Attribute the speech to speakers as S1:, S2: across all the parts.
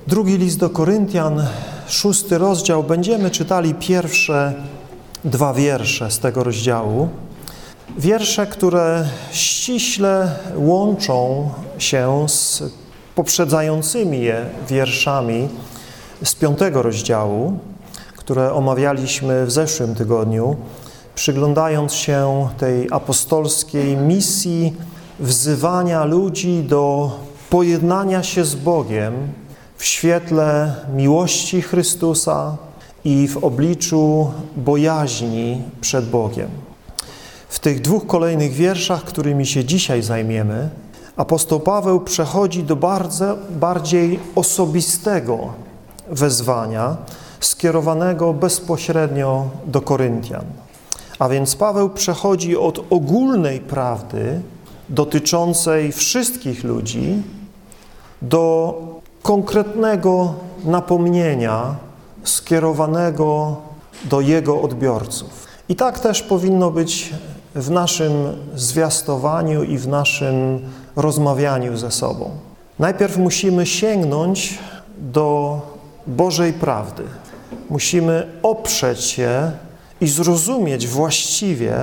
S1: Drugi list do Koryntian, 6 rozdział. Będziemy czytali pierwsze 2 wiersze z tego rozdziału. Wiersze, które ściśle łączą się z poprzedzającymi je wierszami z 5 rozdziału, które omawialiśmy w zeszłym tygodniu, przyglądając się tej apostolskiej misji wzywania ludzi do pojednania się z Bogiem w świetle miłości Chrystusa i w obliczu bojaźni przed Bogiem. W tych 2 kolejnych wierszach, którymi się dzisiaj zajmiemy, apostoł Paweł przechodzi do bardziej osobistego wezwania skierowanego bezpośrednio do Koryntian. A więc Paweł przechodzi od ogólnej prawdy dotyczącej wszystkich ludzi do konkretnego napomnienia skierowanego do jego odbiorców. I tak też powinno być w naszym zwiastowaniu i w naszym rozmawianiu ze sobą. Najpierw musimy sięgnąć do Bożej prawdy. Musimy oprzeć się i zrozumieć właściwie,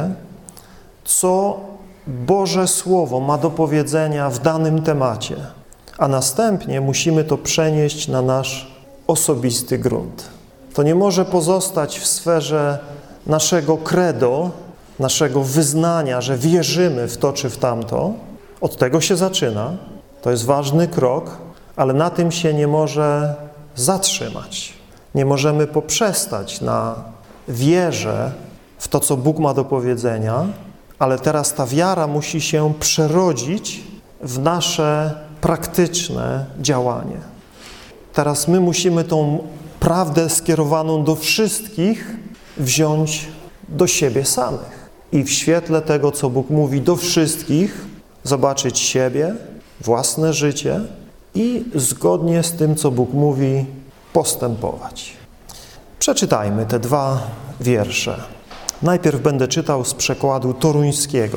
S1: co Boże Słowo ma do powiedzenia w danym temacie, a następnie musimy to przenieść na nasz osobisty grunt. To nie może pozostać w sferze naszego credo, naszego wyznania, że wierzymy w to czy w tamto. Od tego się zaczyna. To jest ważny krok, ale na tym się nie może zatrzymać. Nie możemy poprzestać na wierze w to, co Bóg ma do powiedzenia, ale teraz ta wiara musi się przerodzić w nasze praktyczne działanie. Teraz my musimy tą prawdę skierowaną do wszystkich wziąć do siebie samych i w świetle tego, co Bóg mówi do wszystkich, zobaczyć siebie, własne życie i zgodnie z tym, co Bóg mówi, postępować. Przeczytajmy te 2 wiersze. Najpierw będę czytał z przekładu toruńskiego.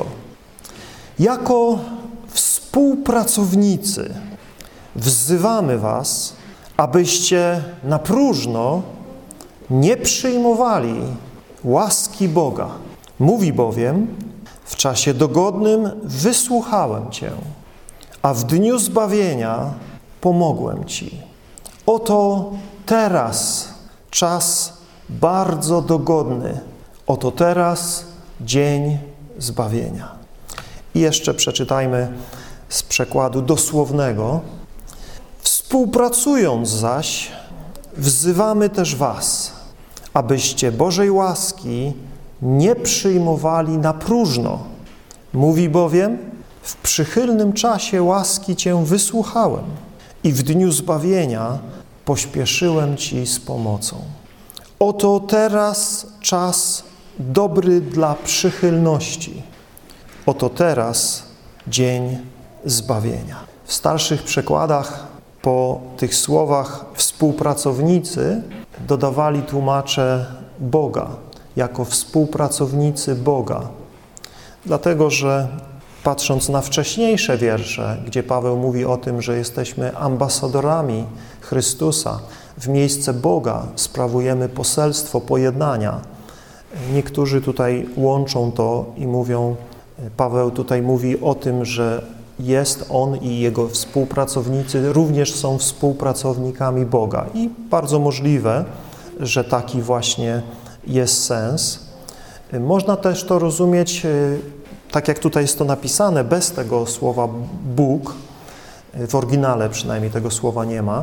S1: Jako współpracownicy wzywamy was, abyście na próżno nie przyjmowali łaski Boga. Mówi bowiem, w czasie dogodnym wysłuchałem Cię, a w dniu zbawienia pomogłem Ci. Oto teraz czas bardzo dogodny. Oto teraz dzień zbawienia. I jeszcze przeczytajmy z przekładu dosłownego. Współpracując zaś, wzywamy też was, abyście Bożej łaski nie przyjmowali na próżno. Mówi bowiem, w przychylnym czasie łaski Cię wysłuchałem i w dniu zbawienia pośpieszyłem Ci z pomocą. Oto teraz czas dobry dla przychylności. Oto teraz dzień zbawienia. W starszych przekładach po tych słowach współpracownicy dodawali tłumacze Boga, jako współpracownicy Boga. Dlatego, że patrząc na wcześniejsze wiersze, gdzie Paweł mówi o tym, że jesteśmy ambasadorami Chrystusa, w miejsce Boga sprawujemy poselstwo pojednania. Niektórzy tutaj łączą to i mówią, Paweł tutaj mówi o tym, że jest on i jego współpracownicy również są współpracownikami Boga. I bardzo możliwe, że taki właśnie jest sens. Można też to rozumieć, tak jak tutaj jest to napisane, bez tego słowa Bóg, w oryginale przynajmniej tego słowa nie ma.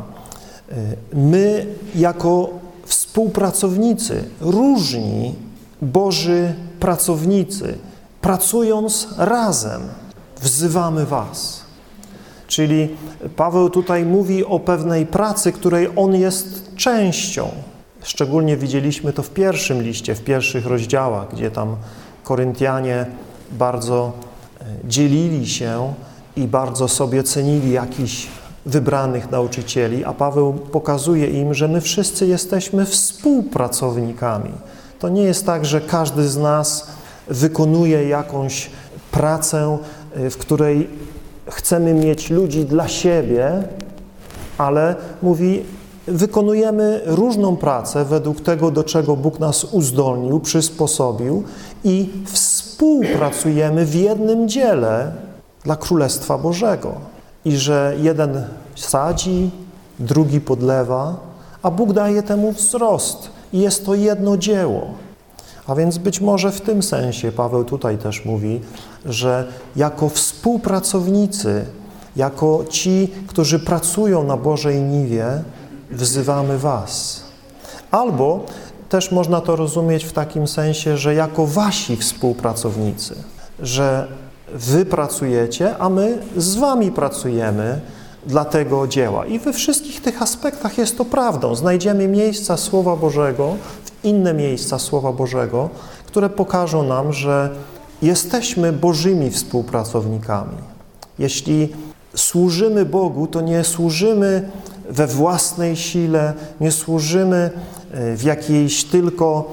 S1: My jako współpracownicy, różni Boży pracownicy, pracując razem, wzywamy was. Czyli Paweł tutaj mówi o pewnej pracy, której on jest częścią. Szczególnie widzieliśmy to w pierwszym liście, w pierwszych rozdziałach, gdzie tam Koryntianie bardzo dzielili się i bardzo sobie cenili jakichś wybranych nauczycieli, a Paweł pokazuje im, że my wszyscy jesteśmy współpracownikami. To nie jest tak, że każdy z nas wykonuje jakąś pracę, w której chcemy mieć ludzi dla siebie, ale mówi, wykonujemy różną pracę według tego, do czego Bóg nas uzdolnił, przysposobił i współpracujemy w jednym dziele dla Królestwa Bożego. I że jeden sadzi, drugi podlewa, a Bóg daje temu wzrost. I jest to jedno dzieło. A więc być może w tym sensie Paweł tutaj też mówi, że jako współpracownicy, jako ci, którzy pracują na Bożej niwie, wzywamy was. Albo też można to rozumieć w takim sensie, że jako wasi współpracownicy, że wy pracujecie, a my z wami pracujemy dla tego dzieła. I we wszystkich tych aspektach jest to prawdą. Znajdziemy miejsca Słowa Bożego, inne miejsca Słowa Bożego, które pokażą nam, że jesteśmy Bożymi współpracownikami. Jeśli służymy Bogu, to nie służymy we własnej sile, nie służymy w jakiejś tylko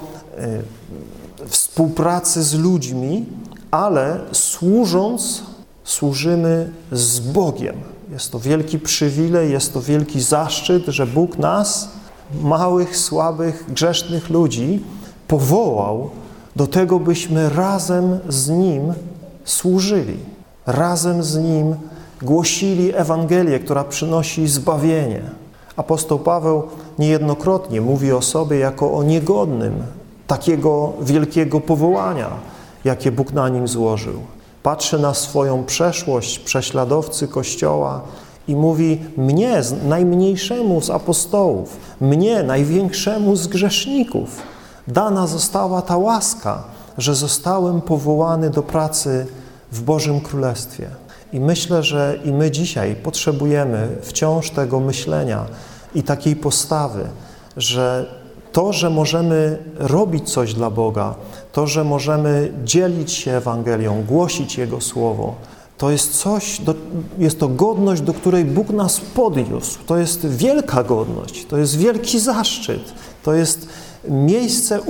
S1: współpracy z ludźmi, ale służąc, służymy z Bogiem. Jest to wielki przywilej, jest to wielki zaszczyt, że Bóg nas, małych, słabych, grzesznych ludzi, powołał do tego, byśmy razem z Nim służyli. Razem z Nim głosili Ewangelię, która przynosi zbawienie. Apostoł Paweł niejednokrotnie mówi o sobie jako o niegodnym takiego wielkiego powołania, jakie Bóg na nim złożył. Patrzy na swoją przeszłość prześladowcy Kościoła i mówi: mnie, najmniejszemu z apostołów, mnie, największemu z grzeszników, dana została ta łaska, że zostałem powołany do pracy w Bożym Królestwie. I myślę, że i my dzisiaj potrzebujemy wciąż tego myślenia i takiej postawy, że to, że możemy robić coś dla Boga, to, że możemy dzielić się Ewangelią, głosić Jego Słowo, to jest coś, jest to godność, do której Bóg nas podniósł. To jest wielka godność, to jest wielki zaszczyt, to jest miejsce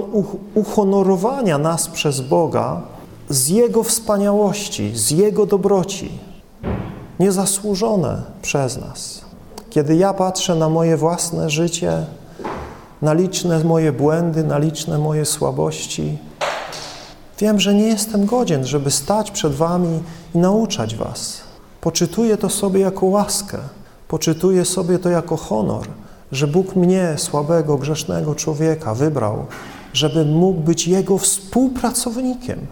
S1: uhonorowania nas przez Boga z Jego wspaniałości, z Jego dobroci, niezasłużone przez nas. Kiedy ja patrzę na moje własne życie, na liczne moje błędy, na liczne moje słabości, wiem, że nie jestem godzien, żeby stać przed wami i nauczać was. Poczytuję to sobie jako łaskę, poczytuję sobie to jako honor, że Bóg mnie, słabego, grzesznego człowieka, wybrał, żebym mógł być Jego współpracownikiem,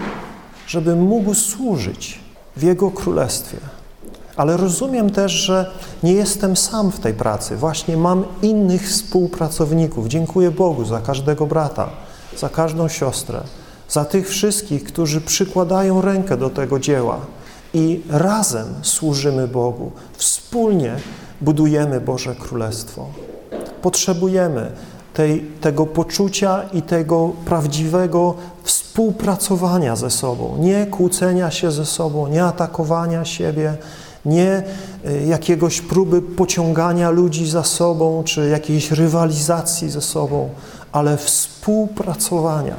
S1: żebym mógł służyć w Jego Królestwie. Ale rozumiem też, że nie jestem sam w tej pracy. Właśnie mam innych współpracowników. Dziękuję Bogu za każdego brata, za każdą siostrę, za tych wszystkich, którzy przykładają rękę do tego dzieła i razem służymy Bogu. Wspólnie budujemy Boże Królestwo. Potrzebujemy tego poczucia i tego prawdziwego współpracowania ze sobą. Nie kłócenia się ze sobą, nie atakowania siebie, nie jakiegoś próby pociągania ludzi za sobą, czy jakiejś rywalizacji ze sobą, ale współpracowania,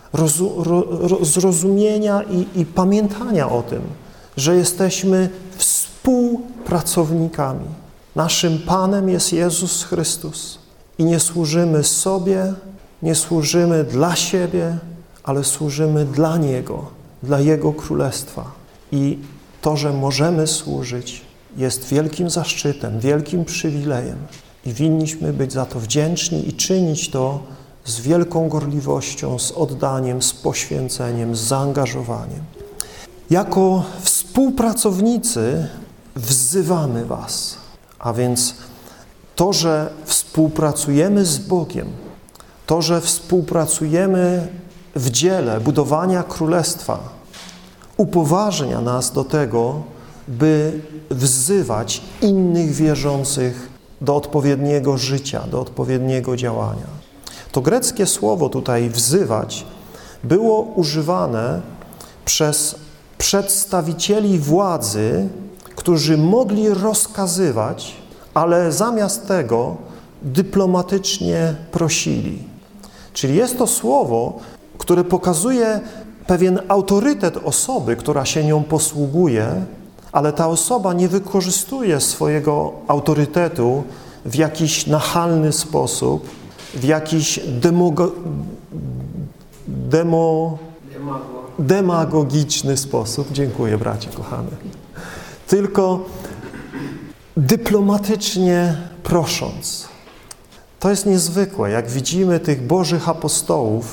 S1: zrozumienia i pamiętania o tym, że jesteśmy współpracownikami. Naszym Panem jest Jezus Chrystus i nie służymy sobie, nie służymy dla siebie, ale służymy dla Niego, dla Jego Królestwa. I to, że możemy służyć, jest wielkim zaszczytem, wielkim przywilejem i winniśmy być za to wdzięczni i czynić to z wielką gorliwością, z oddaniem, z poświęceniem, z zaangażowaniem. Jako współpracownicy wzywamy was, a więc to, że współpracujemy z Bogiem, to, że współpracujemy w dziele budowania Królestwa, upoważnia nas do tego, by wzywać innych wierzących do odpowiedniego życia, do odpowiedniego działania. To greckie słowo tutaj wzywać było używane przez przedstawicieli władzy, którzy mogli rozkazywać, ale zamiast tego dyplomatycznie prosili. Czyli jest to słowo, które pokazuje pewien autorytet osoby, która się nią posługuje, ale ta osoba nie wykorzystuje swojego autorytetu w jakiś nachalny sposób, w jakiś demagogiczny sposób. Dziękuję, bracie kochany. Tylko dyplomatycznie prosząc. To jest niezwykłe, jak widzimy tych Bożych apostołów,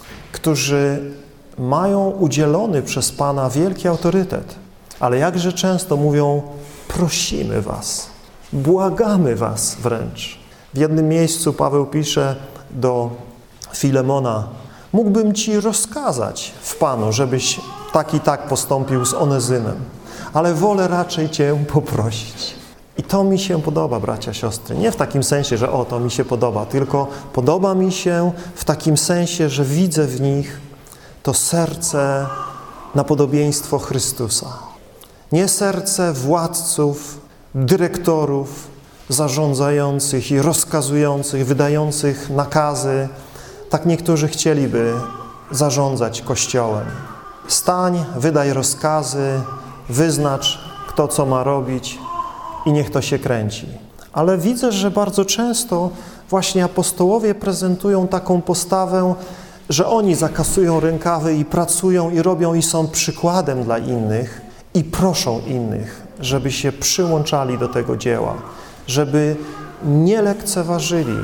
S1: którzy mają udzielony przez Pana wielki autorytet, ale jakże często mówią: prosimy was, błagamy was wręcz. W jednym miejscu Paweł pisze do Filemona: mógłbym ci rozkazać w Panu, żebyś tak i tak postąpił z Onezymem, ale wolę raczej cię poprosić. I to mi się podoba, bracia, siostry. Nie w takim sensie, że to mi się podoba, tylko podoba mi się w takim sensie, że widzę w nich to serce na podobieństwo Chrystusa. Nie serce władców, dyrektorów, zarządzających i rozkazujących, wydających nakazy. Tak niektórzy chcieliby zarządzać Kościołem. Stań, wydaj rozkazy, wyznacz, kto co ma robić i niech to się kręci. Ale widzę, że bardzo często właśnie apostołowie prezentują taką postawę, że oni zakasują rękawy i pracują i robią i są przykładem dla innych i proszą innych, żeby się przyłączali do tego dzieła, żeby nie lekceważyli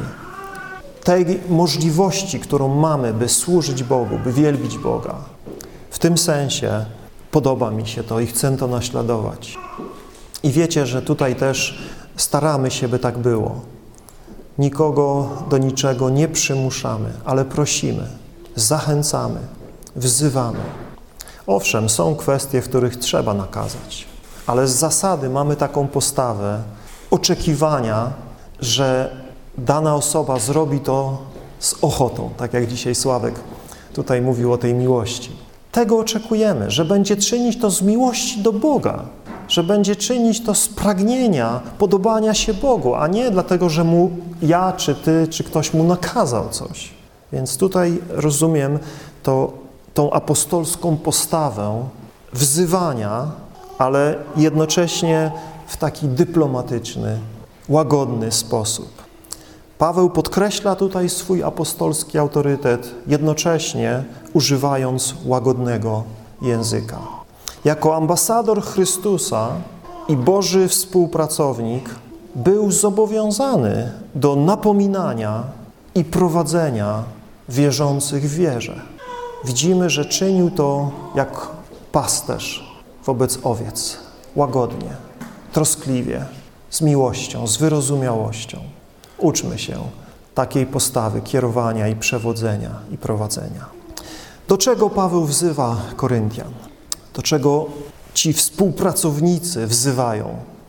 S1: tej możliwości, którą mamy, by służyć Bogu, by wielbić Boga. W tym sensie podoba mi się to i chcę to naśladować. I wiecie, że tutaj też staramy się, by tak było. Nikogo do niczego nie przymuszamy, ale prosimy, zachęcamy, wzywamy. Owszem, są kwestie, w których trzeba nakazać, ale z zasady mamy taką postawę oczekiwania, że dana osoba zrobi to z ochotą, tak jak dzisiaj Sławek tutaj mówił o tej miłości. Tego oczekujemy, że będzie czynić to z miłości do Boga, że będzie czynić to z pragnienia podobania się Bogu, a nie dlatego, że mu ja, czy ty, czy ktoś mu nakazał coś. Więc tutaj rozumiem tą apostolską postawę wzywania, ale jednocześnie w taki dyplomatyczny, łagodny sposób. Paweł podkreśla tutaj swój apostolski autorytet, jednocześnie używając łagodnego języka. Jako ambasador Chrystusa i Boży współpracownik był zobowiązany do napominania i prowadzenia wierzących w wierze. Widzimy, że czynił to jak pasterz wobec owiec, łagodnie, troskliwie, z miłością, z wyrozumiałością. Uczmy się takiej postawy kierowania i przewodzenia i prowadzenia. Do czego Paweł wzywa Koryntian? Do czego ci współpracownicy wzywają?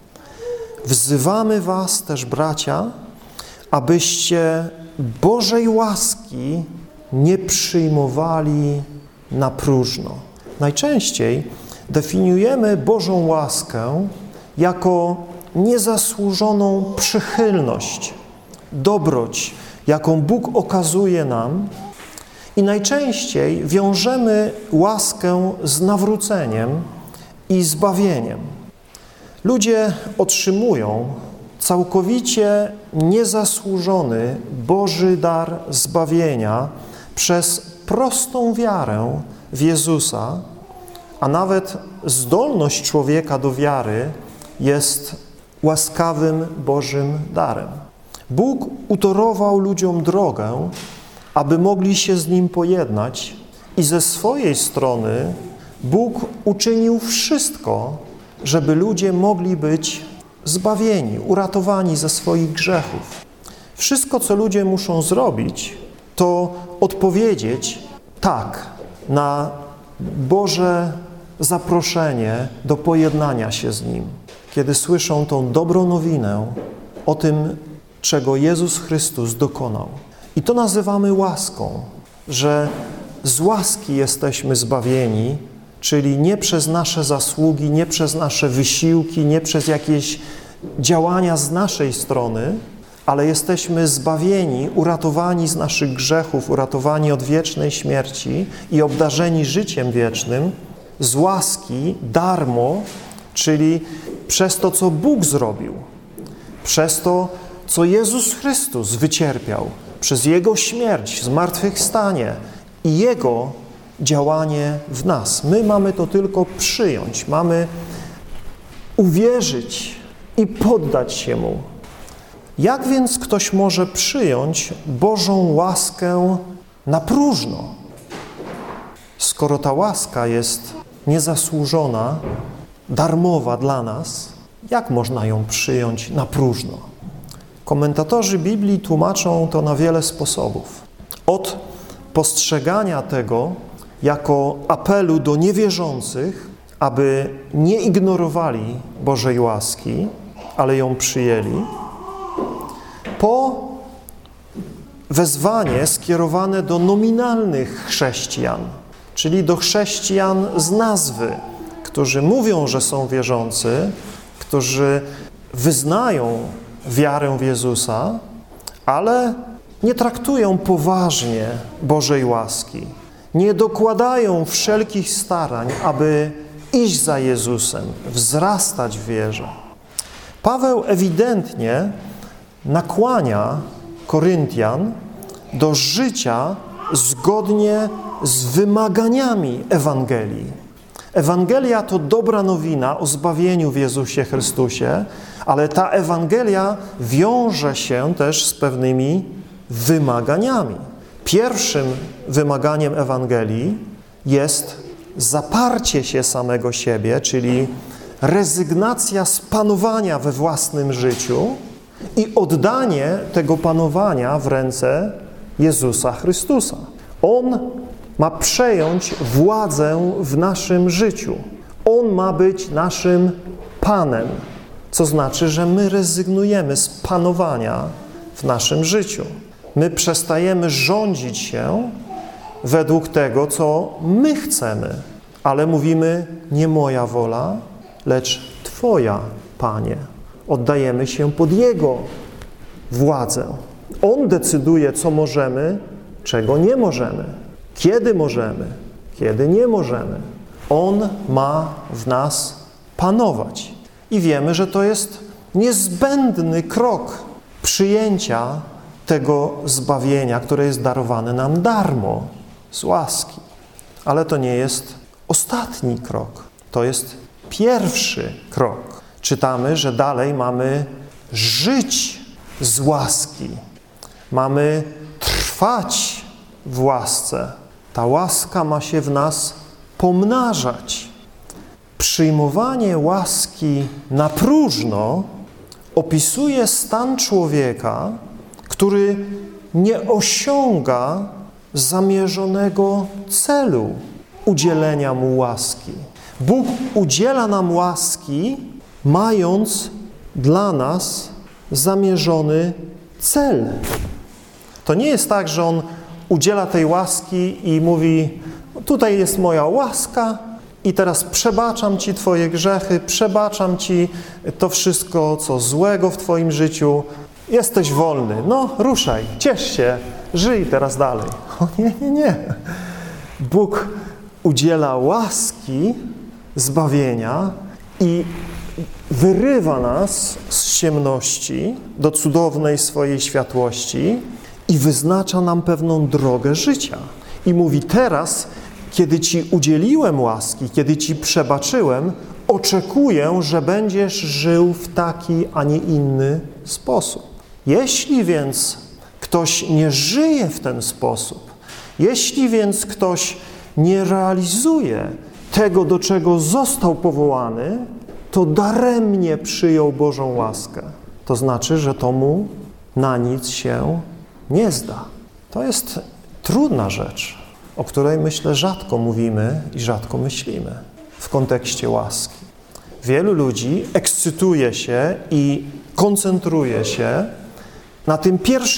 S1: Wzywamy was też, bracia, abyście Bożej łaski nie przyjmowali na próżno. Najczęściej definiujemy Bożą łaskę jako niezasłużoną przychylność, dobroć, jaką Bóg okazuje nam, i najczęściej wiążemy łaskę z nawróceniem i zbawieniem. Ludzie otrzymują całkowicie niezasłużony Boży dar zbawienia przez prostą wiarę w Jezusa, a nawet zdolność człowieka do wiary jest łaskawym Bożym darem. Bóg utorował ludziom drogę, aby mogli się z Nim pojednać, i ze swojej strony Bóg uczynił wszystko, żeby ludzie mogli być zbawieni, uratowani ze swoich grzechów. Wszystko, co ludzie muszą zrobić, to odpowiedzieć tak na Boże zaproszenie do pojednania się z Nim, kiedy słyszą tą dobrą nowinę o tym, czego Jezus Chrystus dokonał. I to nazywamy łaską, że z łaski jesteśmy zbawieni, czyli nie przez nasze zasługi, nie przez nasze wysiłki, nie przez jakieś działania z naszej strony, ale jesteśmy zbawieni, uratowani z naszych grzechów, uratowani od wiecznej śmierci i obdarzeni życiem wiecznym z łaski, darmo, czyli przez to, co Bóg zrobił, przez to, co Jezus Chrystus wycierpiał, przez Jego śmierć, zmartwychwstanie i Jego działanie w nas. My mamy to tylko przyjąć, mamy uwierzyć i poddać się Mu. Jak więc ktoś może przyjąć Bożą łaskę na próżno, skoro ta łaska jest niezasłużona, darmowa dla nas? Jak można ją przyjąć na próżno? Komentatorzy Biblii tłumaczą to na wiele sposobów. Od postrzegania tego jako apelu do niewierzących, aby nie ignorowali Bożej łaski, ale ją przyjęli, po wezwanie skierowane do nominalnych chrześcijan, czyli do chrześcijan z nazwy, którzy mówią, że są wierzący, którzy wyznają wiarę w Jezusa, ale nie traktują poważnie Bożej łaski, nie dokładają wszelkich starań, aby iść za Jezusem, wzrastać w wierze. Paweł ewidentnie nakłania Koryntian do życia zgodnie z wymaganiami Ewangelii. Ewangelia to dobra nowina o zbawieniu w Jezusie Chrystusie, ale ta Ewangelia wiąże się też z pewnymi wymaganiami. Pierwszym wymaganiem Ewangelii jest zaparcie się samego siebie, czyli rezygnacja z panowania we własnym życiu i oddanie tego panowania w ręce Jezusa Chrystusa. On ma przejąć władzę w naszym życiu. On ma być naszym Panem, co znaczy, że my rezygnujemy z panowania w naszym życiu. My przestajemy rządzić się według tego, co my chcemy, ale mówimy: nie moja wola, lecz Twoja, Panie. Oddajemy się pod Jego władzę. On decyduje, co możemy, czego nie możemy, kiedy nie możemy. On ma w nas panować. I wiemy, że to jest niezbędny krok przyjęcia tego zbawienia, które jest darowane nam darmo, z łaski. Ale to nie jest ostatni krok. To jest pierwszy krok. Czytamy, że dalej mamy żyć z łaski. Mamy trwać w łasce. Ta łaska ma się w nas pomnażać. Przyjmowanie łaski na próżno opisuje stan człowieka, który nie osiąga zamierzonego celu udzielenia mu łaski. Bóg udziela nam łaski, mając dla nas zamierzony cel. To nie jest tak, że On udziela tej łaski i mówi: tutaj jest moja łaska i teraz przebaczam Ci Twoje grzechy, przebaczam Ci to wszystko, co złego w Twoim życiu. Jesteś wolny, no ruszaj, ciesz się, żyj teraz dalej. O nie. Bóg udziela łaski, zbawienia i wyrywa nas z ciemności do cudownej swojej światłości i wyznacza nam pewną drogę życia. I mówi: teraz, kiedy Ci udzieliłem łaski, kiedy Ci przebaczyłem, oczekuję, że będziesz żył w taki, a nie inny sposób. Jeśli więc ktoś nie żyje w ten sposób, jeśli więc ktoś nie realizuje tego, do czego został powołany, to daremnie przyjął Bożą łaskę. To znaczy, że to mu na nic się nie zda. To jest trudna rzecz, o której, myślę, rzadko mówimy i rzadko myślimy w kontekście łaski. Wielu ludzi ekscytuje się i koncentruje się na tym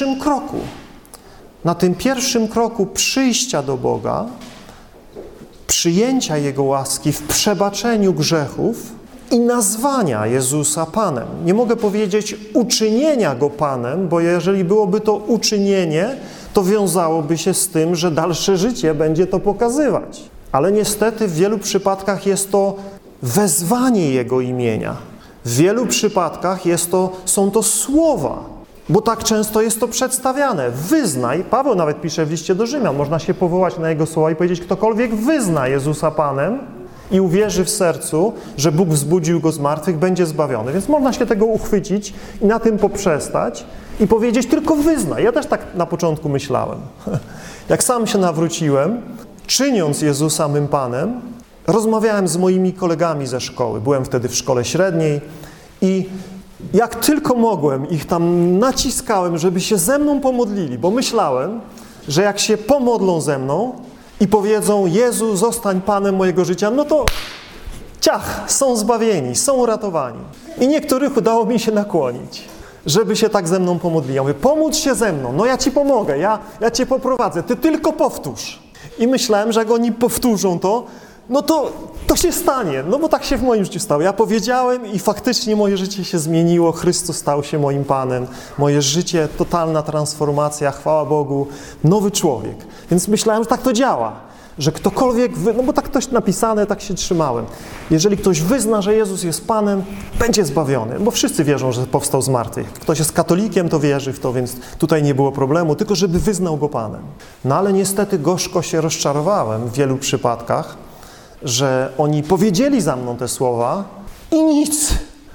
S1: pierwszym kroku przyjścia do Boga, przyjęcia Jego łaski w przebaczeniu grzechów i nazwania Jezusa Panem. Nie mogę powiedzieć uczynienia Go Panem, bo jeżeli byłoby to uczynienie, to wiązałoby się z tym, że dalsze życie będzie to pokazywać. Ale niestety w wielu przypadkach jest to wezwanie Jego imienia. W wielu przypadkach są to słowa, bo tak często jest to przedstawiane. Wyznaj, Paweł nawet pisze w liście do Rzymian, można się powołać na Jego słowa i powiedzieć, ktokolwiek wyzna Jezusa Panem i uwierzy w sercu, że Bóg wzbudził Go z martwych, będzie zbawiony. Więc można się tego uchwycić i na tym poprzestać i powiedzieć, tylko wyznaj. Ja też tak na początku myślałem. Jak sam się nawróciłem, czyniąc Jezusa mym Panem, rozmawiałem z moimi kolegami ze szkoły. Byłem wtedy w szkole średniej i jak tylko mogłem, ich tam naciskałem, żeby się ze mną pomodlili, bo myślałem, że jak się pomodlą ze mną i powiedzą, Jezu, zostań Panem mojego życia, no to ciach, są zbawieni, są uratowani. I niektórych udało mi się nakłonić, żeby się tak ze mną pomodlili. Ja mówię, pomódl się ze mną, no ja Ci pomogę, ja Cię poprowadzę, Ty tylko powtórz. I myślałem, że jak oni powtórzą to, no to się stanie, no bo tak się w moim życiu stało. Ja powiedziałem i faktycznie moje życie się zmieniło, Chrystus stał się moim Panem, moje życie, totalna transformacja, chwała Bogu, nowy człowiek. Więc myślałem, że tak to działa, że ktokolwiek, no bo tak to jest napisane, tak się trzymałem. Jeżeli ktoś wyzna, że Jezus jest Panem, będzie zbawiony, bo wszyscy wierzą, że powstał z martwych. Ktoś jest katolikiem, to wierzy w to, więc tutaj nie było problemu, tylko żeby wyznał Go Panem. No ale niestety gorzko się rozczarowałem w wielu przypadkach, że oni powiedzieli za mną te słowa i nic.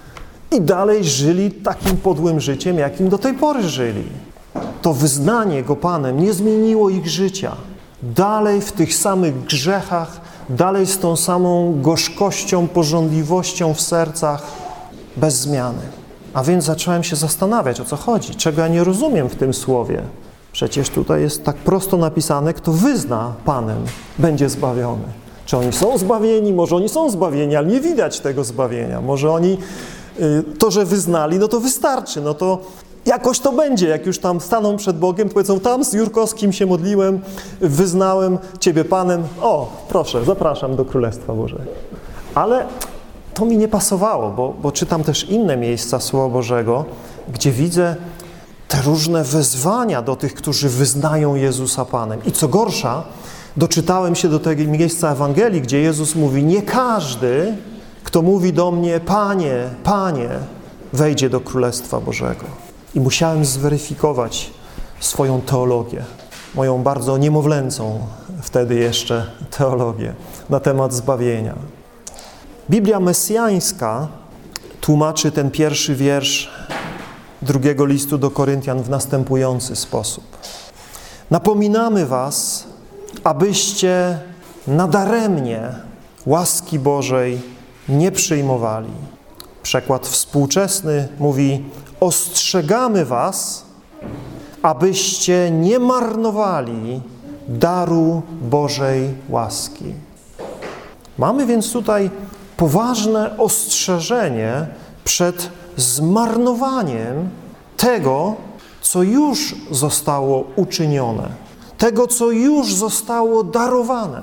S1: I dalej żyli takim podłym życiem, jakim do tej pory żyli. To wyznanie Go Panem nie zmieniło ich życia. Dalej w tych samych grzechach, dalej z tą samą gorzkością, pożądliwością w sercach, bez zmiany. A więc zacząłem się zastanawiać, o co chodzi, czego ja nie rozumiem w tym słowie. Przecież tutaj jest tak prosto napisane, kto wyzna Panem, będzie zbawiony. Czy oni są zbawieni? Może oni są zbawieni, ale nie widać tego zbawienia. Może oni to, że wyznali, no to wystarczy, no to jakoś to będzie, jak już tam staną przed Bogiem, powiedzą, tam z Jurkowskim się modliłem, wyznałem Ciebie Panem, o, proszę, zapraszam do Królestwa Bożego. Ale to mi nie pasowało, bo czytam też inne miejsca Słowa Bożego, gdzie widzę te różne wezwania do tych, którzy wyznają Jezusa Panem. I co gorsza, doczytałem się do tego miejsca Ewangelii, gdzie Jezus mówi, nie każdy, kto mówi do mnie, Panie, Panie, wejdzie do Królestwa Bożego. I musiałem zweryfikować swoją teologię, moją bardzo niemowlęcą wtedy jeszcze teologię na temat zbawienia. Biblia mesjańska tłumaczy ten pierwszy wiersz drugiego listu do Koryntian w następujący sposób. Napominamy was, abyście nadaremnie łaski Bożej nie przyjmowali. Przekład współczesny mówi, ostrzegamy was, abyście nie marnowali daru Bożej łaski. Mamy więc tutaj poważne ostrzeżenie przed zmarnowaniem tego, co już zostało uczynione, tego, co już zostało darowane.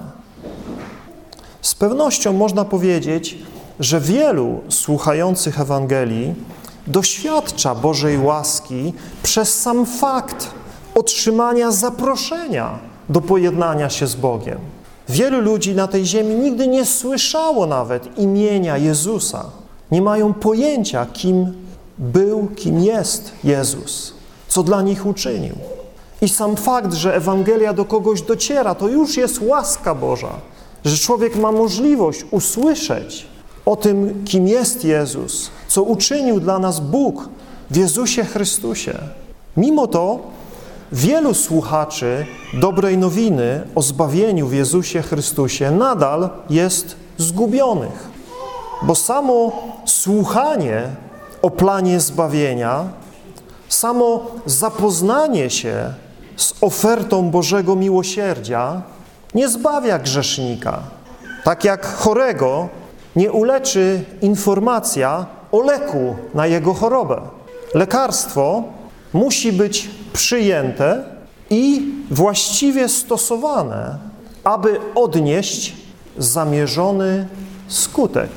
S1: Z pewnością można powiedzieć, że wielu słuchających Ewangelii doświadcza Bożej łaski przez sam fakt otrzymania zaproszenia do pojednania się z Bogiem. Wielu ludzi na tej ziemi nigdy nie słyszało nawet imienia Jezusa. Nie mają pojęcia, kim był, kim jest Jezus, co dla nich uczynił. I sam fakt, że Ewangelia do kogoś dociera, to już jest łaska Boża, że człowiek ma możliwość usłyszeć o tym, kim jest Jezus, co uczynił dla nas Bóg w Jezusie Chrystusie. Mimo to wielu słuchaczy dobrej nowiny o zbawieniu w Jezusie Chrystusie nadal jest zgubionych, bo samo słuchanie o planie zbawienia, samo zapoznanie się z ofertą Bożego miłosierdzia nie zbawia grzesznika. Tak jak chorego nie uleczy informacja o leku na jego chorobę. Lekarstwo musi być przyjęte i właściwie stosowane, aby odnieść zamierzony skutek.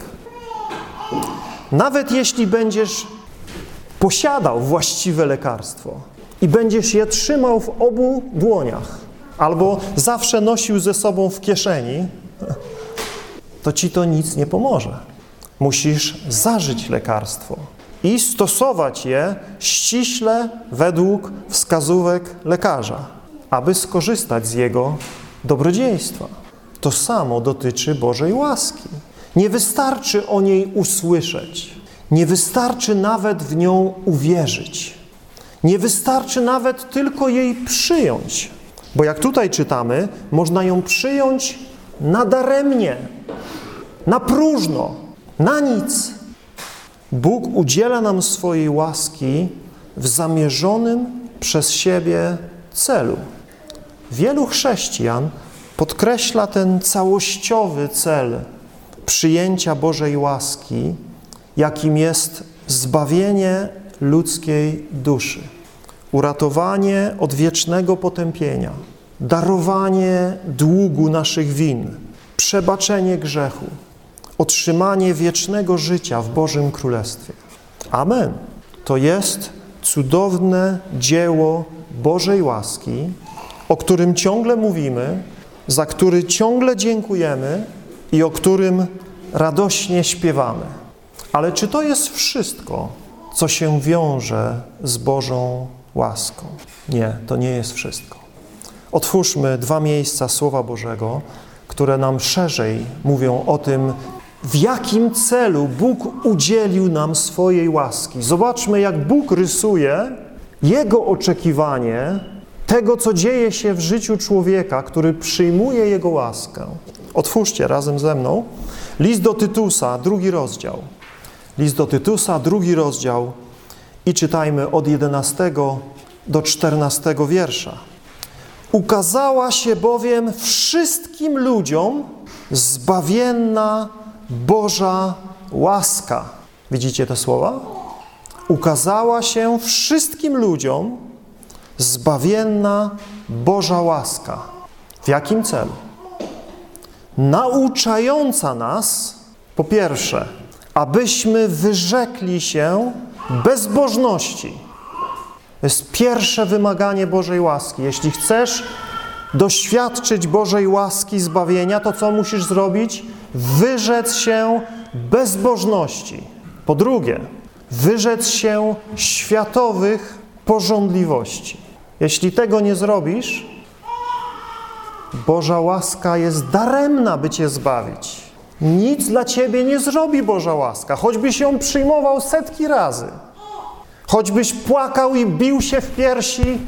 S1: Nawet jeśli będziesz posiadał właściwe lekarstwo i będziesz je trzymał w obu dłoniach albo zawsze nosił ze sobą w kieszeni, to ci to nic nie pomoże. Musisz zażyć lekarstwo i stosować je ściśle według wskazówek lekarza, aby skorzystać z jego dobrodziejstwa. To samo dotyczy Bożej łaski. Nie wystarczy o niej usłyszeć. Nie wystarczy nawet w nią uwierzyć. Nie wystarczy nawet tylko jej przyjąć. Bo jak tutaj czytamy, można ją przyjąć nadaremnie, na próżno, na nic. Bóg udziela nam swojej łaski w zamierzonym przez siebie celu. Wielu chrześcijan podkreśla ten całościowy cel przyjęcia Bożej łaski, jakim jest zbawienie ludzkiej duszy, uratowanie od wiecznego potępienia, darowanie długu naszych win, przebaczenie grzechu, otrzymanie wiecznego życia w Bożym Królestwie. Amen. To jest cudowne dzieło Bożej łaski, o którym ciągle mówimy, za który ciągle dziękujemy i o którym radośnie śpiewamy. Ale czy to jest wszystko, co się wiąże z Bożą łaską? Nie, to nie jest wszystko. Otwórzmy 2 miejsca Słowa Bożego, które nam szerzej mówią o tym, w jakim celu Bóg udzielił nam swojej łaski. Zobaczmy, jak Bóg rysuje Jego oczekiwanie tego, co dzieje się w życiu człowieka, który przyjmuje Jego łaskę. Otwórzcie razem ze mną List do Tytusa, 2 rozdział. List do Tytusa, 2 rozdział i czytajmy od 11 do 14 wiersza. Ukazała się bowiem wszystkim ludziom zbawienna Boża łaska. Widzicie te słowa? Ukazała się wszystkim ludziom zbawienna Boża łaska. W jakim celu? Nauczająca nas, po pierwsze, abyśmy wyrzekli się bezbożności. To jest pierwsze wymaganie Bożej łaski. Jeśli chcesz doświadczyć Bożej łaski zbawienia, to co musisz zrobić? Wyrzec się bezbożności. Po drugie, wyrzec się światowych pożądliwości. Jeśli tego nie zrobisz, Boża łaska jest daremna, by cię zbawić. Nic dla ciebie nie zrobi Boża łaska, choćbyś ją przyjmował setki razy. Choćbyś płakał i bił się w piersi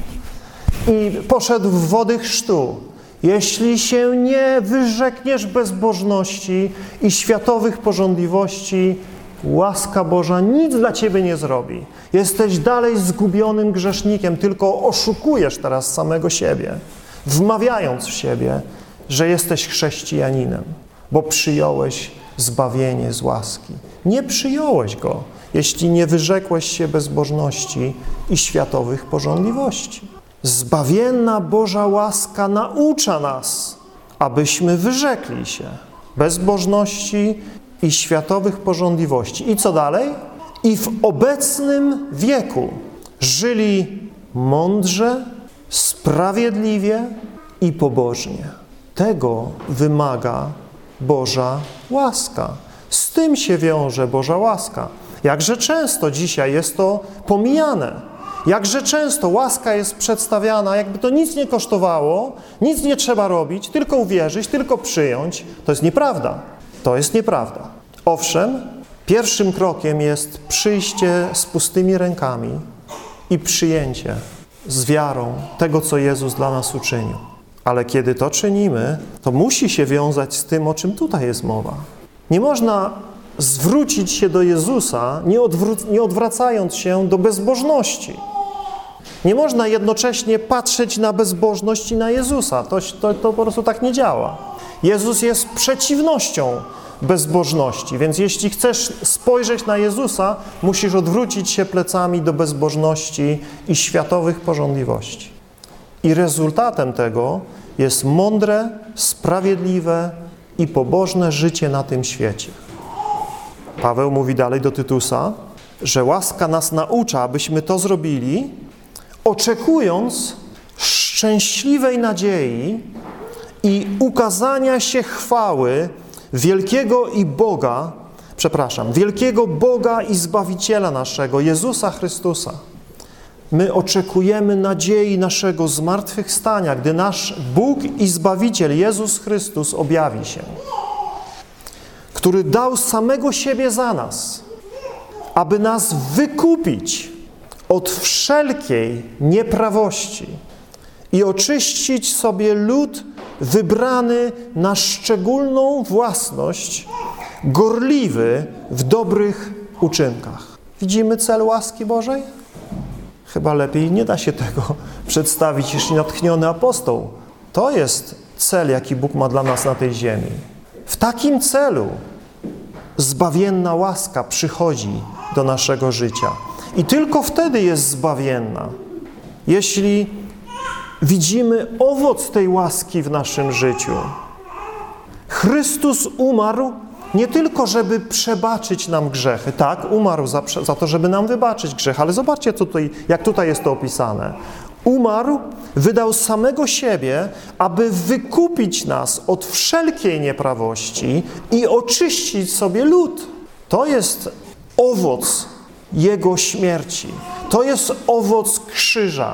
S1: i poszedł w wody chrztu. Jeśli się nie wyrzekniesz bezbożności i światowych pożądliwości, łaska Boża nic dla ciebie nie zrobi. Jesteś dalej zgubionym grzesznikiem, tylko oszukujesz teraz samego siebie, wmawiając w siebie, że jesteś chrześcijaninem, bo przyjąłeś zbawienie z łaski. Nie przyjąłeś go, jeśli nie wyrzekłeś się bezbożności i światowych pożądliwości. Zbawienna Boża łaska naucza nas, abyśmy wyrzekli się bezbożności i światowych pożądliwości. I co dalej? I w obecnym wieku żyli mądrze, sprawiedliwie i pobożnie. Tego wymaga Boża łaska. Z tym się wiąże Boża łaska. Jakże często dzisiaj jest to pomijane. Jakże często łaska jest przedstawiana, jakby to nic nie kosztowało, nic nie trzeba robić, tylko uwierzyć, tylko przyjąć. To jest nieprawda. To jest nieprawda. Owszem, pierwszym krokiem jest przyjście z pustymi rękami i przyjęcie z wiarą tego, co Jezus dla nas uczynił. Ale kiedy to czynimy, to musi się wiązać z tym, o czym tutaj jest mowa. Nie można zwrócić się do Jezusa, nie odwracając się do bezbożności. Nie można jednocześnie patrzeć na bezbożność i na Jezusa. To po prostu tak nie działa. Jezus jest przeciwnością bezbożności, więc jeśli chcesz spojrzeć na Jezusa, musisz odwrócić się plecami do bezbożności i światowych pożądliwości. I rezultatem tego jest mądre, sprawiedliwe i pobożne życie na tym świecie. Paweł mówi dalej do Tytusa, że łaska nas naucza, abyśmy to zrobili, oczekując szczęśliwej nadziei i ukazania się chwały wielkiego i Boga wielkiego Boga i Zbawiciela naszego, Jezusa Chrystusa. My oczekujemy nadziei naszego zmartwychwstania, gdy nasz Bóg i Zbawiciel, Jezus Chrystus, objawi się, który dał samego siebie za nas, aby nas wykupić od wszelkiej nieprawości i oczyścić sobie lud wybrany na szczególną własność, gorliwy w dobrych uczynkach. Widzimy cel łaski Bożej? Chyba lepiej nie da się tego przedstawić niż natchniony apostoł. To jest cel, jaki Bóg ma dla nas na tej ziemi. W takim celu zbawienna łaska przychodzi do naszego życia. I tylko wtedy jest zbawienna, jeśli widzimy owoc tej łaski w naszym życiu. Chrystus umarł nie tylko, żeby przebaczyć nam grzechy. Tak, umarł za to, żeby nam wybaczyć grzech, ale zobaczcie, jak tutaj jest to opisane. Umarł, wydał samego siebie, aby wykupić nas od wszelkiej nieprawości i oczyścić sobie lud. To jest owoc Jego śmierci. To jest owoc krzyża.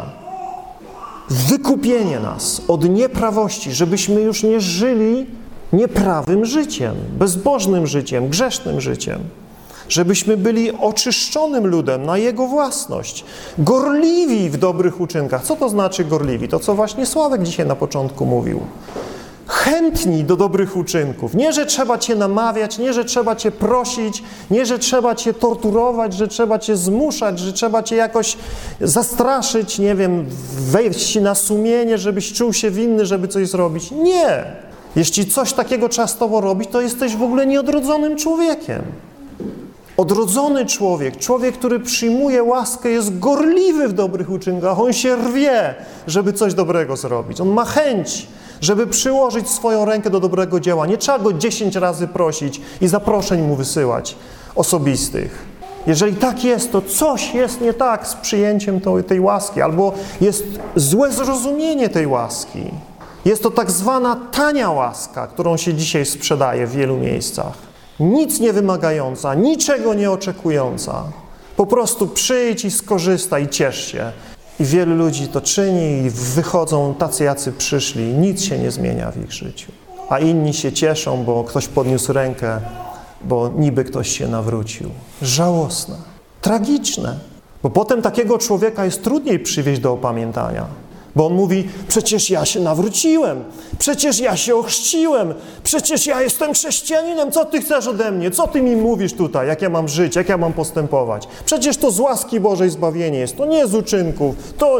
S1: Wykupienie nas od nieprawości, żebyśmy już nie żyli nieprawym życiem, bezbożnym życiem, grzesznym życiem. Żebyśmy byli oczyszczonym ludem na Jego własność. Gorliwi w dobrych uczynkach. Co to znaczy gorliwi? To, co właśnie Sławek dzisiaj na początku mówił. Chętni do dobrych uczynków. Nie, że trzeba Cię namawiać, nie, że trzeba Cię prosić, nie, że trzeba Cię torturować, że trzeba Cię zmuszać, że trzeba Cię jakoś zastraszyć, nie wiem, wejść Ci na sumienie, żebyś czuł się winny, żeby coś zrobić. Nie! Jeśli coś takiego trzeba z Tobą robić, to jesteś w ogóle nieodrodzonym człowiekiem. Odrodzony człowiek, który przyjmuje łaskę, jest gorliwy w dobrych uczynkach. On się rwie, żeby coś dobrego zrobić. On ma chęć, żeby przyłożyć swoją rękę do dobrego dzieła. Nie trzeba go 10 razy prosić i zaproszeń mu wysyłać osobistych. Jeżeli tak jest, to coś jest nie tak z przyjęciem tej łaski, albo jest złe zrozumienie tej łaski. Jest to tak zwana tania łaska, którą się dzisiaj sprzedaje w wielu miejscach. Nic nie wymagająca, niczego nie oczekująca. Po prostu przyjdź i skorzystaj i ciesz się. I wielu ludzi to czyni i wychodzą tacy, jacy przyszli. Nic się nie zmienia w ich życiu. A inni się cieszą, bo ktoś podniósł rękę, bo niby ktoś się nawrócił. Żałosne, tragiczne. Bo potem takiego człowieka jest trudniej przywieźć do opamiętania. Bo on mówi, przecież ja się nawróciłem, przecież ja się ochrzciłem, przecież ja jestem chrześcijaninem, co ty chcesz ode mnie, co ty mi mówisz tutaj, jak ja mam żyć, jak ja mam postępować. Przecież to z łaski Bożej zbawienie jest, to nie z uczynków, to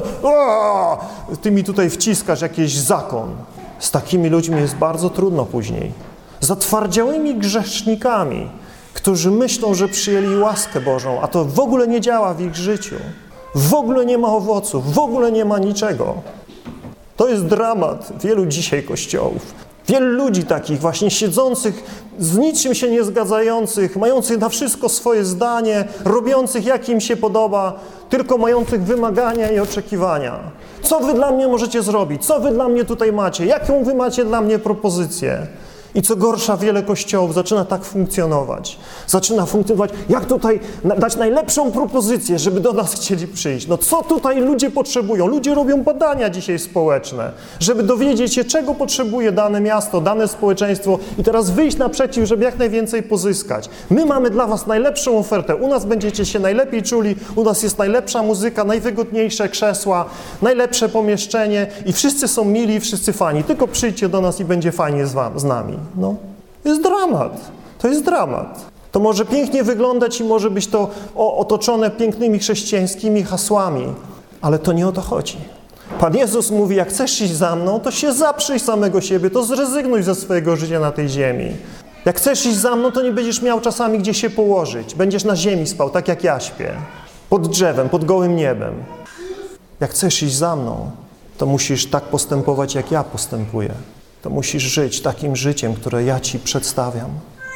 S1: ty mi tutaj wciskasz jakiś zakon. Z takimi ludźmi jest bardzo trudno później. Zatwardziałymi grzesznikami, którzy myślą, że przyjęli łaskę Bożą, a to w ogóle nie działa w ich życiu. W ogóle nie ma owoców, w ogóle nie ma niczego. To jest dramat wielu dzisiaj kościołów. Wielu ludzi takich właśnie siedzących, z niczym się nie zgadzających, mających na wszystko swoje zdanie, robiących jak im się podoba, tylko mających wymagania i oczekiwania. Co wy dla mnie możecie zrobić? Co wy dla mnie tutaj macie? Jaką wy macie dla mnie propozycję? I co gorsza, wiele kościołów zaczyna tak funkcjonować. Zaczyna funkcjonować, jak tutaj dać najlepszą propozycję, żeby do nas chcieli przyjść. No co tutaj ludzie potrzebują? Ludzie robią badania dzisiaj społeczne, żeby dowiedzieć się, czego potrzebuje dane miasto, dane społeczeństwo i teraz wyjść naprzeciw, żeby jak najwięcej pozyskać. My mamy dla was najlepszą ofertę. U nas będziecie się najlepiej czuli, u nas jest najlepsza muzyka, najwygodniejsze krzesła, najlepsze pomieszczenie i wszyscy są mili, wszyscy fani. Tylko przyjdźcie do nas i będzie fajnie z nami. No, jest dramat. To jest dramat. To może pięknie wyglądać i może być to otoczone pięknymi chrześcijańskimi hasłami, ale to nie o to chodzi. Pan Jezus mówi, jak chcesz iść za mną, to się zaprzyj samego siebie, to zrezygnuj ze swojego życia na tej ziemi. Jak chcesz iść za mną, to nie będziesz miał czasami gdzie się położyć. Będziesz na ziemi spał, tak jak ja śpię. Pod drzewem, pod gołym niebem. Jak chcesz iść za mną, to musisz tak postępować, jak ja postępuję. To musisz żyć takim życiem, które ja Ci przedstawiam.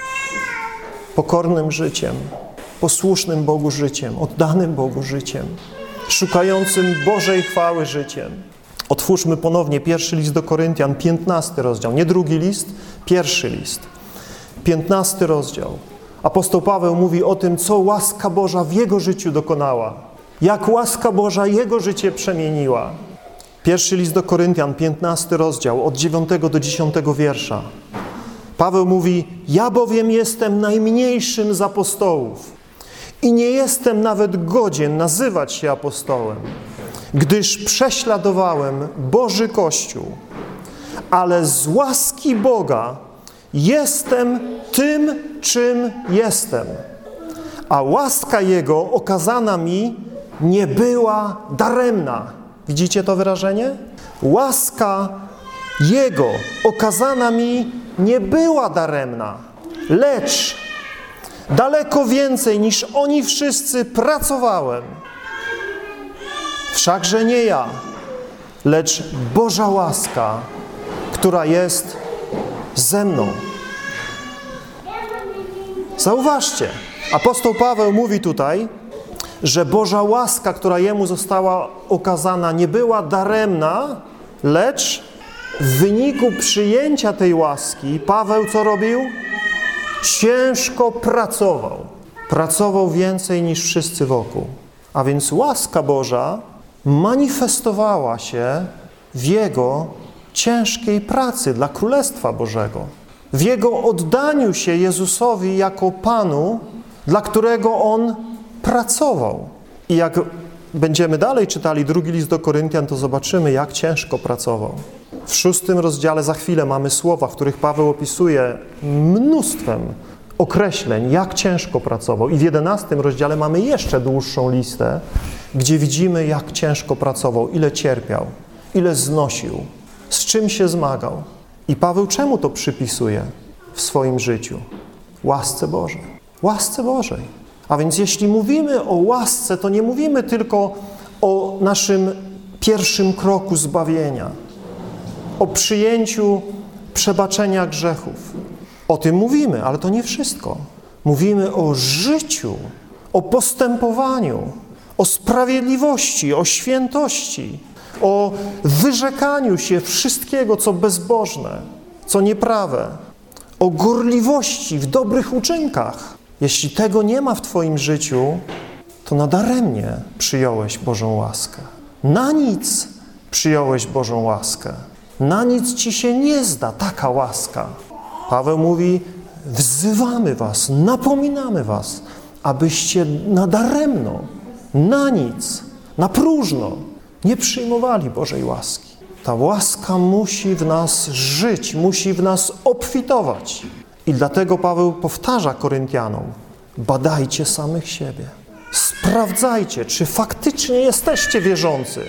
S1: Pokornym życiem, posłusznym Bogu życiem, oddanym Bogu życiem, szukającym Bożej chwały życiem. Otwórzmy ponownie pierwszy list do Koryntian, 15 rozdział, nie drugi list, pierwszy list. 15 rozdział, Apostoł Paweł mówi o tym, co łaska Boża w jego życiu dokonała. Jak łaska Boża jego życie przemieniła. Pierwszy list do Koryntian, 15 rozdział, od 9 do 10 wiersza. Paweł mówi: ja bowiem jestem najmniejszym z apostołów i nie jestem nawet godzien nazywać się apostołem, gdyż prześladowałem Boży Kościół, ale z łaski Boga jestem tym, czym jestem. A łaska Jego okazana mi nie była daremna. Widzicie to wyrażenie? Łaska Jego okazana mi nie była daremna, lecz daleko więcej niż oni wszyscy pracowałem. Wszakże nie ja, lecz Boża łaska, która jest ze mną. Zauważcie, apostoł Paweł mówi tutaj, że Boża łaska, która jemu została okazana, nie była daremna, lecz w wyniku przyjęcia tej łaski Paweł co robił? Ciężko pracował. Pracował więcej niż wszyscy wokół. A więc łaska Boża manifestowała się w jego ciężkiej pracy dla Królestwa Bożego. W jego oddaniu się Jezusowi jako Panu, dla którego On pracował. I jak będziemy dalej czytali drugi list do Koryntian, to zobaczymy, jak ciężko pracował. W 6 rozdziale za chwilę mamy słowa, w których Paweł opisuje mnóstwem określeń, jak ciężko pracował. I w 11 rozdziale mamy jeszcze dłuższą listę, gdzie widzimy, jak ciężko pracował, ile cierpiał, ile znosił, z czym się zmagał. I Paweł czemu to przypisuje w swoim życiu? Łasce Bożej. Łasce Bożej. A więc jeśli mówimy o łasce, to nie mówimy tylko o naszym pierwszym kroku zbawienia, o przyjęciu przebaczenia grzechów. O tym mówimy, ale to nie wszystko. Mówimy o życiu, o postępowaniu, o sprawiedliwości, o świętości, o wyrzekaniu się wszystkiego, co bezbożne, co nieprawe, o gorliwości w dobrych uczynkach. Jeśli tego nie ma w twoim życiu, to nadaremnie przyjąłeś Bożą łaskę. Na nic przyjąłeś Bożą łaskę. Na nic ci się nie zda taka łaska. Paweł mówi: wzywamy was, napominamy was, abyście nadaremno, na nic, na próżno nie przyjmowali Bożej łaski. Ta łaska musi w nas żyć, musi w nas obfitować. I dlatego Paweł powtarza Koryntianom: badajcie samych siebie. Sprawdzajcie, czy faktycznie jesteście wierzący.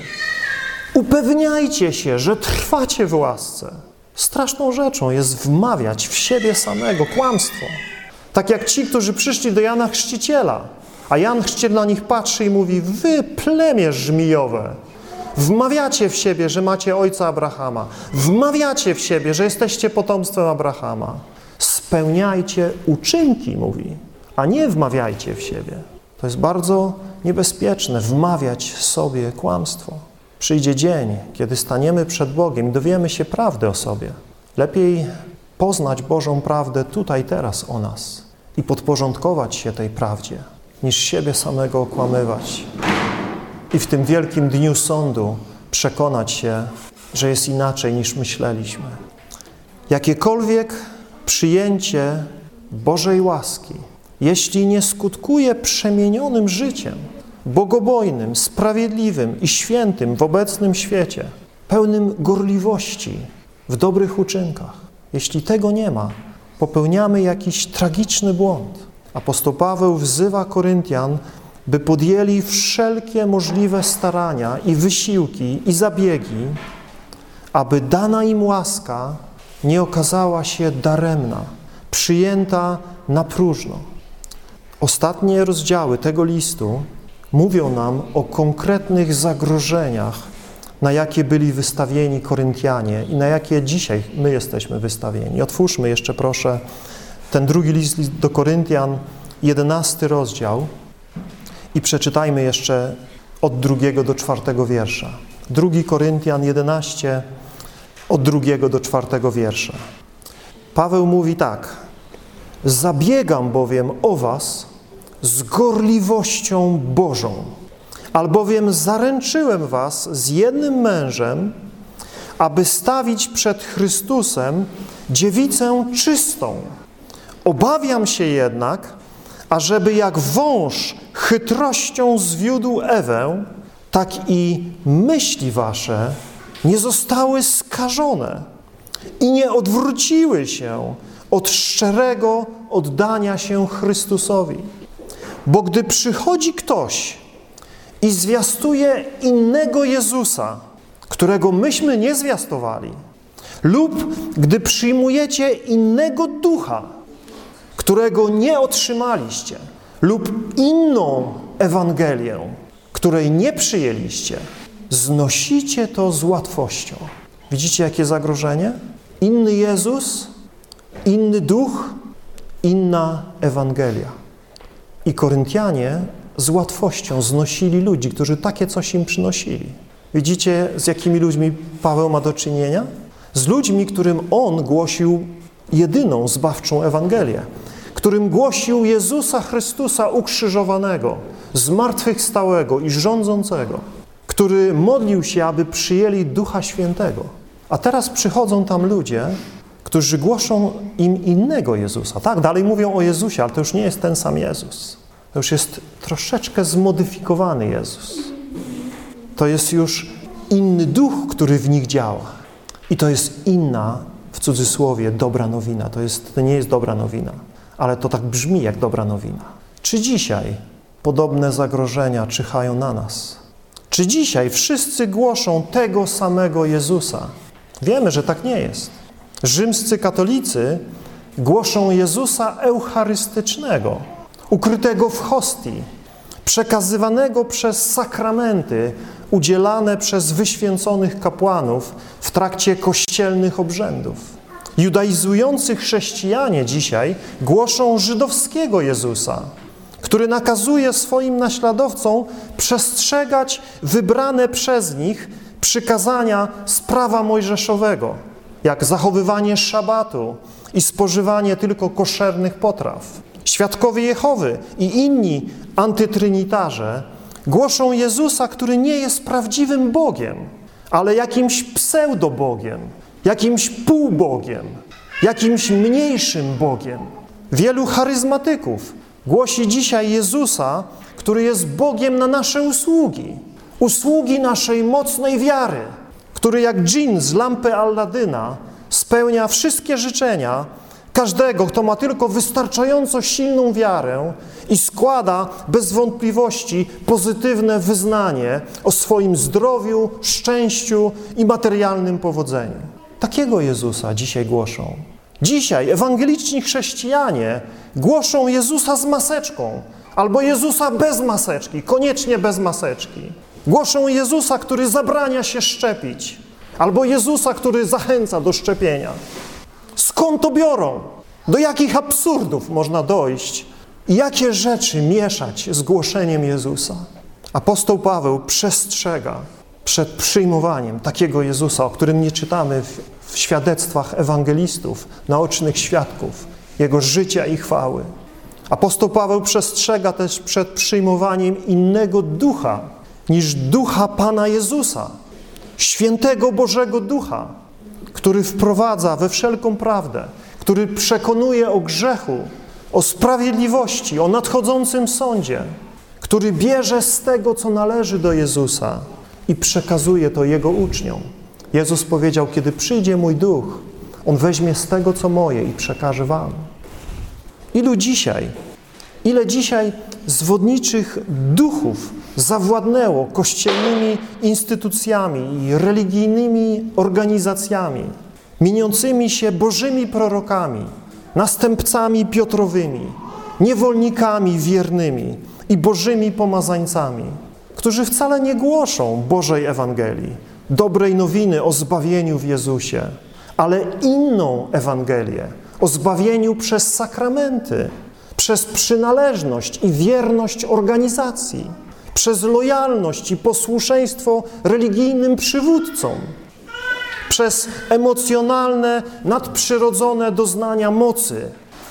S1: Upewniajcie się, że trwacie w łasce. Straszną rzeczą jest wmawiać w siebie samego kłamstwo. Tak jak ci, którzy przyszli do Jana Chrzciciela, a Jan Chrzciciel na nich patrzy i mówi: wy plemię żmijowe, wmawiacie w siebie, że macie ojca Abrahama, wmawiacie w siebie, że jesteście potomstwem Abrahama. Spełniajcie uczynki, mówi, a nie wmawiajcie w siebie. To jest bardzo niebezpieczne, wmawiać sobie kłamstwo. Przyjdzie dzień, kiedy staniemy przed Bogiem i dowiemy się prawdy o sobie. Lepiej poznać Bożą prawdę tutaj, teraz o nas i podporządkować się tej prawdzie, niż siebie samego okłamywać. I w tym wielkim dniu sądu przekonać się, że jest inaczej niż myśleliśmy. Jakiekolwiek przyjęcie Bożej łaski, jeśli nie skutkuje przemienionym życiem, bogobojnym, sprawiedliwym i świętym w obecnym świecie, pełnym gorliwości, w dobrych uczynkach, jeśli tego nie ma, popełniamy jakiś tragiczny błąd. Apostoł Paweł wzywa Koryntian, by podjęli wszelkie możliwe starania i wysiłki i zabiegi, aby dana im łaska nie okazała się daremna, przyjęta na próżno. Ostatnie rozdziały tego listu mówią nam o konkretnych zagrożeniach, na jakie byli wystawieni Koryntianie i na jakie dzisiaj my jesteśmy wystawieni. Otwórzmy jeszcze proszę ten drugi list do Koryntian, 11 rozdział i przeczytajmy jeszcze od 2 do 4 wiersza. 2 Koryntian 11, od 2 do 4 wiersza. Paweł mówi tak: Zabiegam bowiem o was z gorliwością Bożą, albowiem zaręczyłem was z jednym mężem, aby stawić przed Chrystusem dziewicę czystą. Obawiam się jednak, ażeby jak wąż chytrością zwiódł Ewę, tak i myśli wasze nie zostały skażone i nie odwróciły się od szczerego oddania się Chrystusowi. Bo gdy przychodzi ktoś i zwiastuje innego Jezusa, którego myśmy nie zwiastowali, lub gdy przyjmujecie innego ducha, którego nie otrzymaliście, lub inną Ewangelię, której nie przyjęliście, znosicie to z łatwością. Widzicie, jakie zagrożenie? Inny Jezus, inny duch, inna Ewangelia. I Koryntianie z łatwością znosili ludzi, którzy takie coś im przynosili. Widzicie, z jakimi ludźmi Paweł ma do czynienia? Z ludźmi, którym on głosił jedyną zbawczą Ewangelię, którym głosił Jezusa Chrystusa ukrzyżowanego, zmartwychwstałego i rządzącego, który modlił się, aby przyjęli Ducha Świętego. A teraz przychodzą tam ludzie, którzy głoszą im innego Jezusa. Tak, dalej mówią o Jezusie, ale to już nie jest ten sam Jezus. To już jest troszeczkę zmodyfikowany Jezus. To jest już inny duch, który w nich działa. I to jest inna, w cudzysłowie, dobra nowina. To nie jest dobra nowina, ale to tak brzmi jak dobra nowina. Czy dzisiaj podobne zagrożenia czyhają na nas? Czy dzisiaj wszyscy głoszą tego samego Jezusa? Wiemy, że tak nie jest. Rzymscy katolicy głoszą Jezusa eucharystycznego, ukrytego w hostii, przekazywanego przez sakramenty udzielane przez wyświęconych kapłanów w trakcie kościelnych obrzędów. Judaizujący chrześcijanie dzisiaj głoszą żydowskiego Jezusa, który nakazuje swoim naśladowcom przestrzegać wybrane przez nich przykazania z prawa mojżeszowego, jak zachowywanie szabatu i spożywanie tylko koszernych potraw. Świadkowie Jehowy i inni antytrynitarze głoszą Jezusa, który nie jest prawdziwym Bogiem, ale jakimś pseudobogiem, jakimś półbogiem, jakimś mniejszym Bogiem. Wielu charyzmatyków głosi dzisiaj Jezusa, który jest Bogiem na nasze usługi naszej mocnej wiary, który jak dżin z lampy Alladyna spełnia wszystkie życzenia każdego, kto ma tylko wystarczająco silną wiarę i składa bez wątpliwości pozytywne wyznanie o swoim zdrowiu, szczęściu i materialnym powodzeniu. Takiego Jezusa dzisiaj głoszą. Dzisiaj ewangeliczni chrześcijanie głoszą Jezusa z maseczką albo Jezusa bez maseczki, koniecznie bez maseczki. Głoszą Jezusa, który zabrania się szczepić, albo Jezusa, który zachęca do szczepienia. Skąd to biorą? Do jakich absurdów można dojść? I jakie rzeczy mieszać z głoszeniem Jezusa? Apostoł Paweł przestrzega przed przyjmowaniem takiego Jezusa, o którym nie czytamy w świadectwach ewangelistów, naocznych świadków, Jego życia i chwały. Apostoł Paweł przestrzega też przed przyjmowaniem innego ducha niż ducha Pana Jezusa, świętego Bożego Ducha, który wprowadza we wszelką prawdę, który przekonuje o grzechu, o sprawiedliwości, o nadchodzącym sądzie, który bierze z tego, co należy do Jezusa i przekazuje to Jego uczniom. Jezus powiedział, kiedy przyjdzie mój duch, On weźmie z tego, co moje i przekaże wam. Ile dzisiaj zwodniczych duchów zawładnęło kościelnymi instytucjami i religijnymi organizacjami, mieniącymi się Bożymi prorokami, następcami Piotrowymi, niewolnikami wiernymi i Bożymi pomazańcami, którzy wcale nie głoszą Bożej Ewangelii, dobrej nowiny o zbawieniu w Jezusie, ale inną Ewangelię, o zbawieniu przez sakramenty, przez przynależność i wierność organizacji, przez lojalność i posłuszeństwo religijnym przywódcom, przez emocjonalne, nadprzyrodzone doznania mocy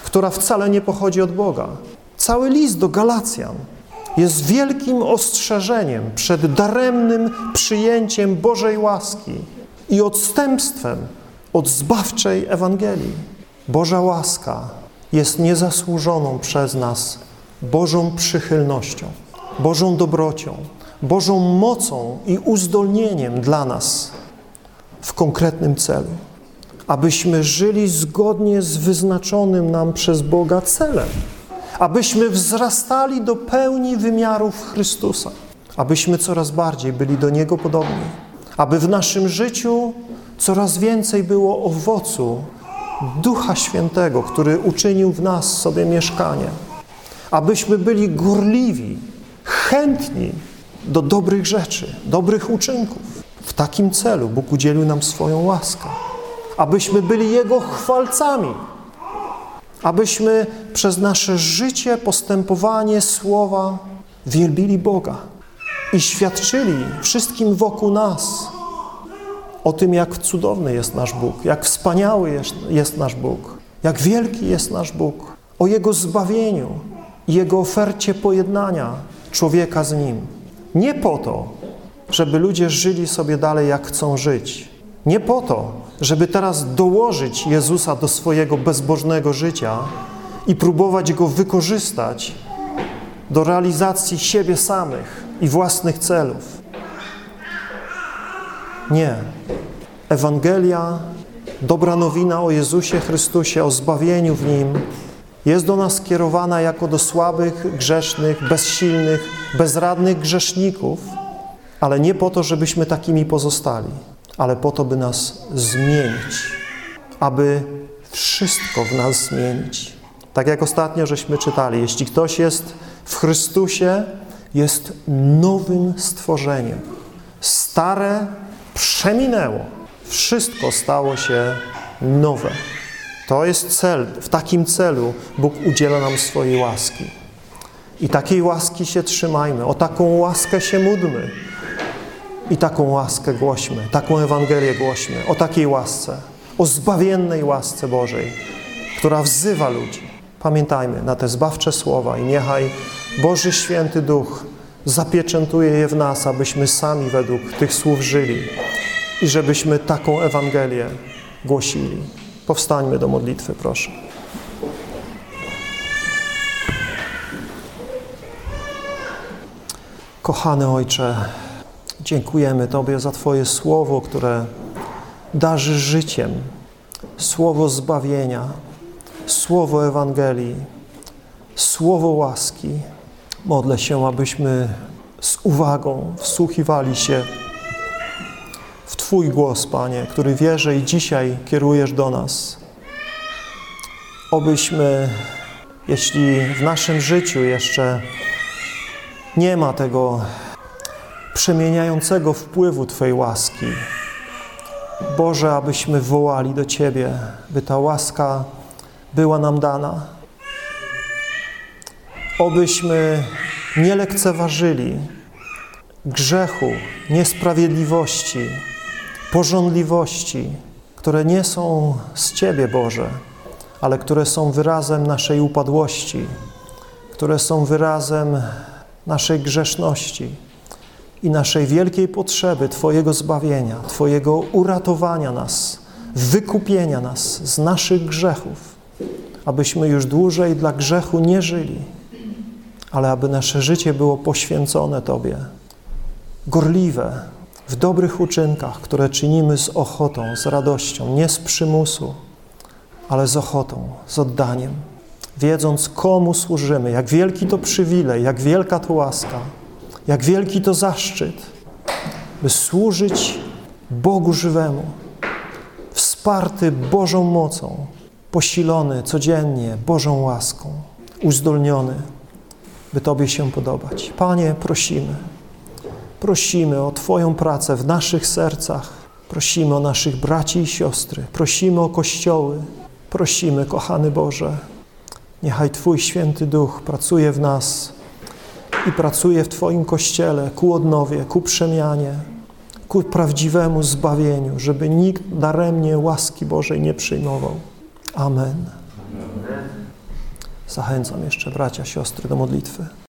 S1: która wcale nie pochodzi od Boga. Cały list do Galacjan jest wielkim ostrzeżeniem przed daremnym przyjęciem Bożej łaski i odstępstwem od zbawczej Ewangelii. Boża łaska jest niezasłużoną przez nas Bożą przychylnością, Bożą dobrocią, Bożą mocą i uzdolnieniem dla nas w konkretnym celu, abyśmy żyli zgodnie z wyznaczonym nam przez Boga celem, abyśmy wzrastali do pełni wymiarów Chrystusa, abyśmy coraz bardziej byli do Niego podobni, aby w naszym życiu coraz więcej było owocu Ducha Świętego, który uczynił w nas sobie mieszkanie, abyśmy byli gorliwi, chętni do dobrych rzeczy, dobrych uczynków. W takim celu Bóg udzielił nam swoją łaskę, abyśmy byli Jego chwalcami, abyśmy przez nasze życie, postępowanie, słowa wielbili Boga i świadczyli wszystkim wokół nas o tym, jak cudowny jest nasz Bóg, jak wspaniały jest nasz Bóg, jak wielki jest nasz Bóg, o Jego zbawieniu i Jego ofercie pojednania człowieka z Nim. Nie po to, żeby ludzie żyli sobie dalej, jak chcą żyć. Nie po to, żeby teraz dołożyć Jezusa do swojego bezbożnego życia i próbować Go wykorzystać do realizacji siebie samych i własnych celów. Nie. Ewangelia, dobra nowina o Jezusie Chrystusie, o zbawieniu w Nim jest do nas skierowana jako do słabych, grzesznych, bezsilnych, bezradnych grzeszników, ale nie po to, żebyśmy takimi pozostali, ale po to, by nas zmienić, aby wszystko w nas zmienić. Tak jak ostatnio żeśmy czytali, jeśli ktoś jest w Chrystusie, jest nowym stworzeniem. Stare przeminęło, wszystko stało się nowe. To jest cel, w takim celu Bóg udziela nam swojej łaski. I takiej łaski się trzymajmy, o taką łaskę się módlmy. I taką łaskę głośmy, taką Ewangelię głośmy, o takiej łasce, o zbawiennej łasce Bożej, która wzywa ludzi. Pamiętajmy na te zbawcze słowa i niechaj Boży Święty Duch zapieczętuje je w nas, abyśmy sami według tych słów żyli i żebyśmy taką Ewangelię głosili. Powstańmy do modlitwy, proszę. Kochany Ojcze, dziękujemy Tobie za Twoje słowo, które darzy życiem, słowo zbawienia, słowo Ewangelii, słowo łaski. Modlę się, abyśmy z uwagą wsłuchiwali się w Twój głos, Panie, który wierzę i dzisiaj kierujesz do nas. Obyśmy, jeśli w naszym życiu jeszcze nie ma tego przemieniającego wpływu Twojej łaski, Boże, abyśmy wołali do Ciebie, by ta łaska była nam dana. Obyśmy nie lekceważyli grzechu, niesprawiedliwości, pożądliwości, które nie są z Ciebie, Boże, ale które są wyrazem naszej upadłości, które są wyrazem naszej grzeszności i naszej wielkiej potrzeby Twojego zbawienia, Twojego uratowania nas, wykupienia nas z naszych grzechów, abyśmy już dłużej dla grzechu nie żyli, ale aby nasze życie było poświęcone Tobie, gorliwe, w dobrych uczynkach, które czynimy z ochotą, z radością, nie z przymusu, ale z ochotą, z oddaniem, wiedząc, komu służymy, jak wielki to przywilej, jak wielka to łaska, jak wielki to zaszczyt, by służyć Bogu żywemu, wsparty Bożą mocą, posilony codziennie Bożą łaską, uzdolniony, by Tobie się podobać. Panie, prosimy o Twoją pracę w naszych sercach, prosimy o naszych braci i siostry, prosimy o kościoły, prosimy, kochany Boże, niechaj Twój Święty Duch pracuje w nas i pracuje w Twoim Kościele ku odnowie, ku przemianie, ku prawdziwemu zbawieniu, żeby nikt daremnie łaski Bożej nie przyjmował. Amen. Zachęcam jeszcze bracia, siostry do modlitwy.